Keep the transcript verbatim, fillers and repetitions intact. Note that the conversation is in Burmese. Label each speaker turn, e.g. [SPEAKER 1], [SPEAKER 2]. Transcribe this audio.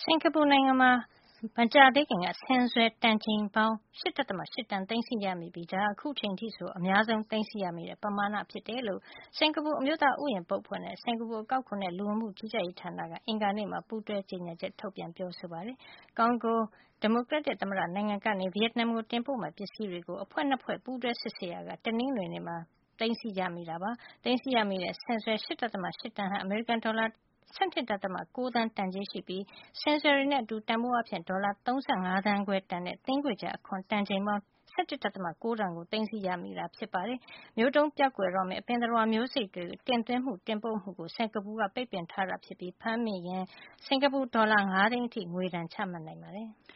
[SPEAKER 1] စင်ကာပူနိုင်ငံမှာမကြာသေးခင်ကဆင်စွယ်တန်ချိန်ပေါင်း ၈.၈ တန်သိမ်းဆည်းရမိပြီးဒါဟာအခုချိန်အထိဆိုအများဆုံးသိမ်းဆည်းရမိတဲ့ပမာဏဖြစ်တယ်လို့စင်ကာပူအမျိုးသားဥယျာဉ်ပုတ်ဖွဲ့နဲ့စင်ကာပူအကောက်ခွန်နဲ့လူဝင်မှုကြီးကြပ်ရေးဌာနကအင်္ဂါနေ့မှာပူးတွဲကြေညာချက်ထုတ်ပြန်ပြောဆိုပါတယ်။ကွန်ဂိုဒီမိုကရက်တစ်သမ္မတနိုင်ငံကနေဗီယက်နမ်ကိုတင်ပို့မယ့်ပစ္စည်းတွေကိုအဖွဲ့နှစ်ဖွဲ့ပူးတွဲစစ်ဆေးရာကတနင်္ဂနွေနေ့မှာသိမ်းဆည်းရမိတာပါ။သိမ်းဆည်းရမိတဲ့ဆင်စွယ် ၈.၈ တန်ဟာအမေရိကန်ဒေါ်လာ၁၂.၉ သန်းတန်ကြေးရှိပြီးဆင်စွယ်တွေနဲ့အတူတန်ဖိုးအားဖြင့်ဒေါ်လာ၃၅သန်းခွဲတန်တဲ့သင်းခွေချပ်အခွံတန်ချိန်ပေါင်း၁၁.၉ တန်ကိုသိမ်းဆည်းရမိတာဖြစ်ပါတယ်။မျိုးတုန်းပျောက်ကွယ်တော့မယ့်အပင်သတ္တဝါမျိုးစိတ်တွေတင်သွင်းမှုတင်ပို့မှုကိုစင်ကာပူကပိတ်ပင်ထားတာဖြစ်ပြီးဖမ်းမိရင်စင်ကာပူဒေါ်လာ၅သိန်းအထိငွေဒဏ်ချမှတ်နိုင်ပါတယ်။